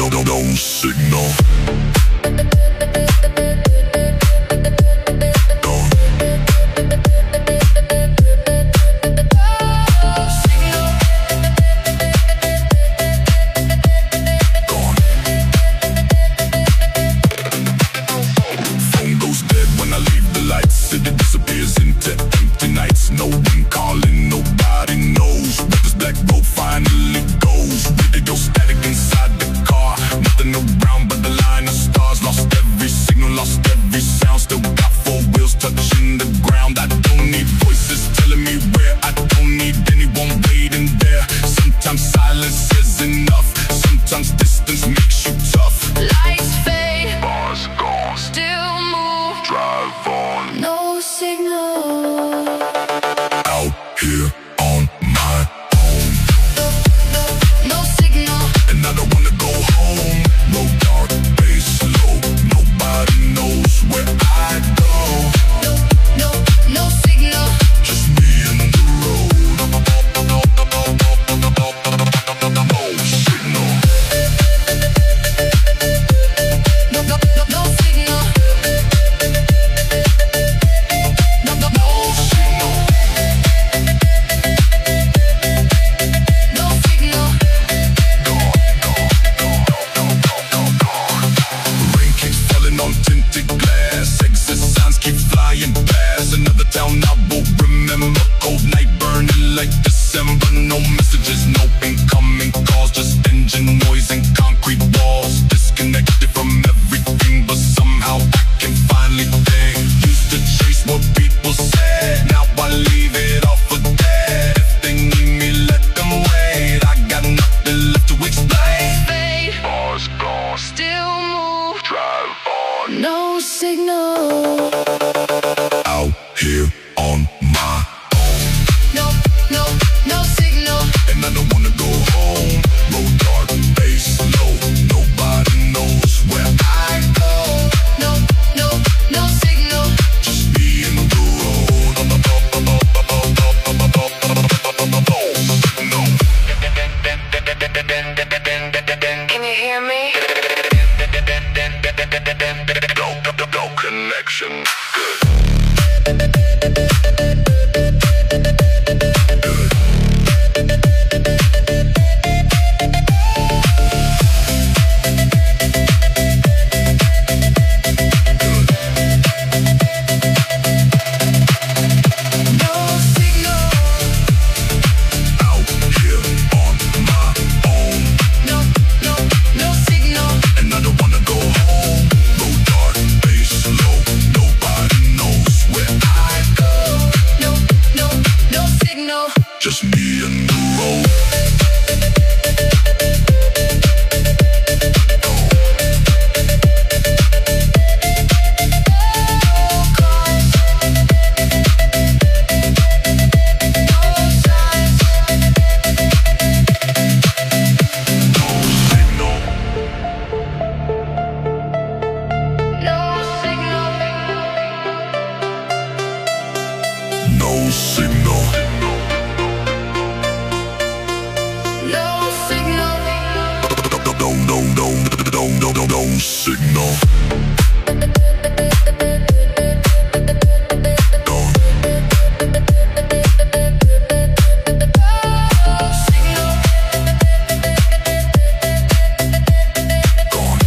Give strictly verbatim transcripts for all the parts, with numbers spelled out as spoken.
no, no, no signal. It disappears into empty nights. No one calling, nobody knows where this black boat finally goes. Radio static inside the car, nothing around but the line of stars. Lost every signal, lost every sound. Still got four wheels touching the ground. I don't need voices telling me where. I don't need anyone waiting there. Sometimes silence is enough. Sometimes distance makes you tough. Lights fade, Bars gone, still move. drive on. No signal. Out here on my own, No signal. and I don't wanna go home. No dark, bass low, nobody knows where I go. No, no, no signal. Just me and the road. No signal. No, no, no, no signal. No, no, no, no signal. Rain keeps falling on tinted glass. Exit signs keep flying past. Another town I will remember. Cold night burning like December. No messages, no incoming calls. Just engine noise and concrete walls. Disconnected from everything, but somehow I can finally think. Used to chase what people said, now I leave it all for dead. If they need me, let them wait. I got nothing left to explain. Fade, Bars gone, still move. drive on. No signal. Out here on my own, No, no, no signal. and I don't wanna go home. Road dark, bass low, nobody knows where I go. No, no, no signal. Just me and the road. No. Can you hear me? No, no, no, no connection. Good. Good. No signal. Out here on my own, No, no, no signal. and I don't wanna go home. Road dark, bass low, nobody knows where I go. No, no, no signal. Just me and the road. No signal. No signal. No signal. No, no, no, no, no, no, no signal. Gone. Gone.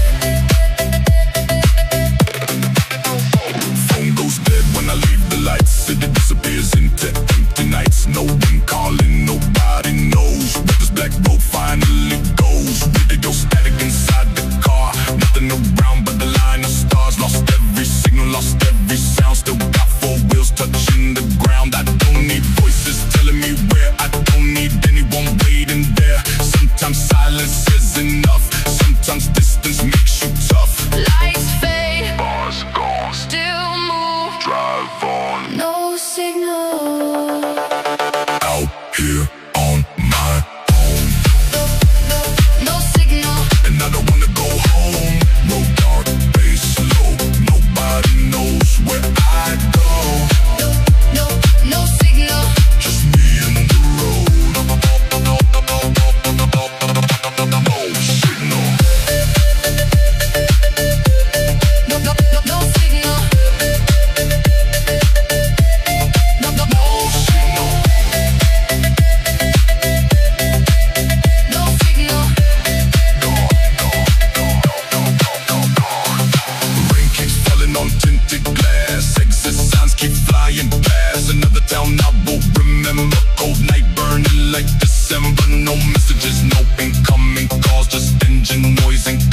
Phone goes dead when I leave the lights. It disappears into empty nights. No one calling, nobody knows where this black boat finally goes. Radio static inside the car, nothing around but the line of stars. Lost every messages, no incoming calls, just engine noise and